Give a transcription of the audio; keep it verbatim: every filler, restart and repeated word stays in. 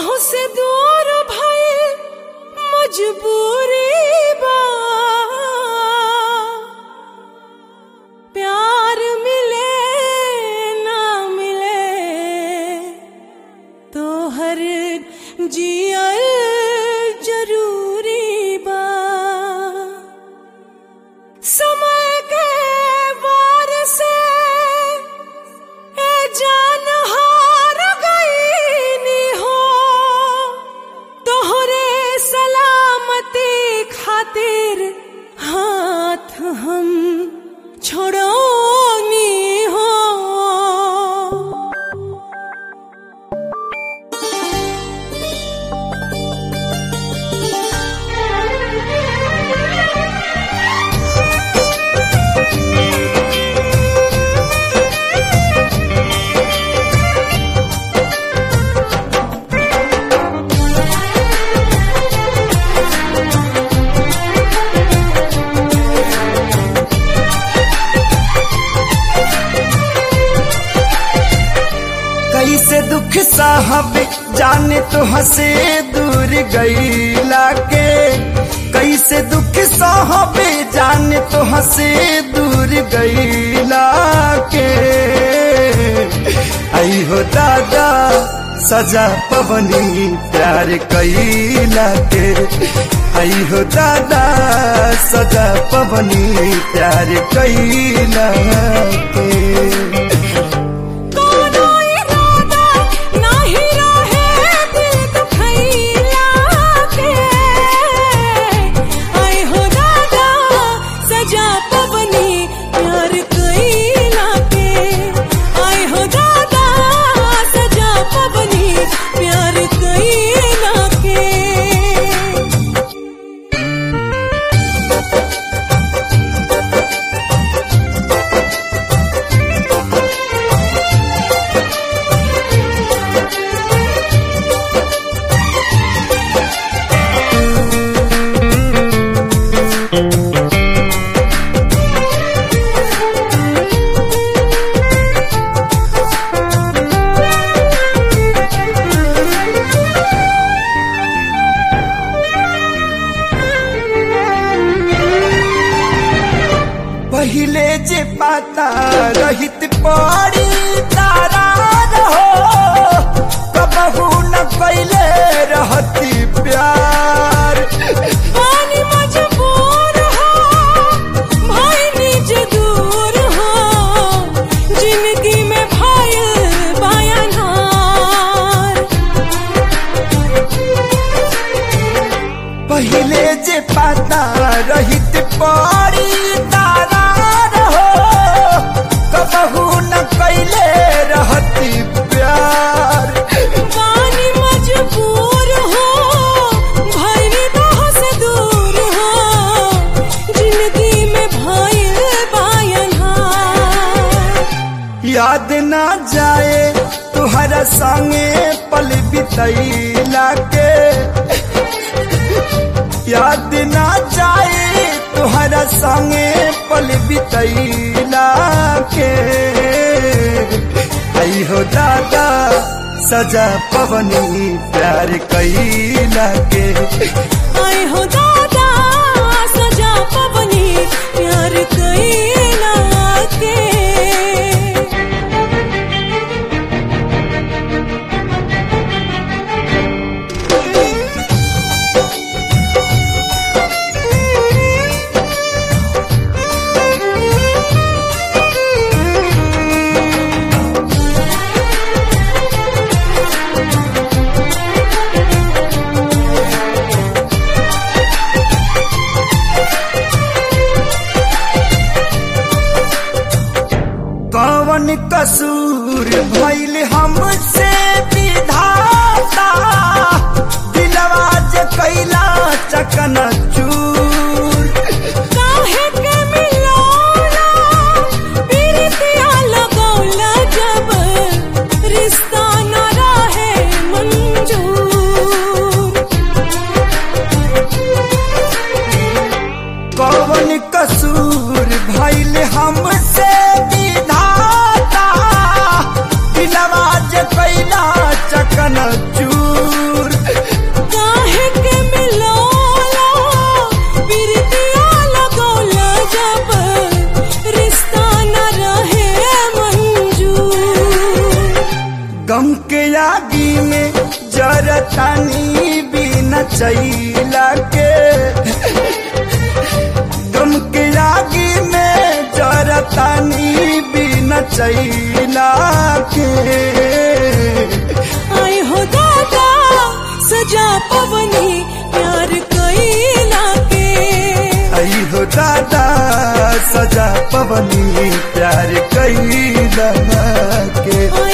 तोह से दूर भइल मजबूरी बा, प्यार मिले ना मिले तो हर जियल जरूरी बा। समय के वार से ए जान हार गईनी हो, तोहरे सलामती खातिर हाथ हम छोड़ोनी हो। कैसे दुख साहब जाने तो हंसे दूर गईला के, कैसे दुख साहब जाने तो हंसे दूर गईला के। आई हो दादा सजा पवनी प्यार कैला के, आई हो दादा सजा पवनी प्यार कैला के। पहिले जे पाता रहित पड़ी तारा रहो, कबहू न कैले रहती प्यार। पानी मजबूर हो भाई निज दूर हो, जिंदगी में भाई बायनहार। पहिले जे पाता रहित पड़ी तारा रहो, कबहू न कैले रहती प्यार। पानी मजबूर हो भाई तोह से दूर हो, जिंदगी में भाई बायनहार। याद ना जाए तुहरा संगे पल बितैला के, याद ना जाए तुहरा संगे पल बितैला के। आई हो दादा सजा पवनी प्यार कैला के, आई हो दादा सजा पवनी प्यार कैला के। कौन कसूर भइल हमसे विधाता, दिलवा जे कैला चकना चूर। काहे के मिलौला पीरितिया लगौला, जब रिश्ता न रहे मंजूर। कौन कसूर भइल हमसे विधाता, दिलवा जे कैला चकना चूर। गम के आगी में जरतानी बिना चैला के, गम के आगी में जरतानी बिना चैला के। आए हो दादा सजा पवनी प्यार कैला के, आई हो दादा सजा पवनी प्यार कैला के।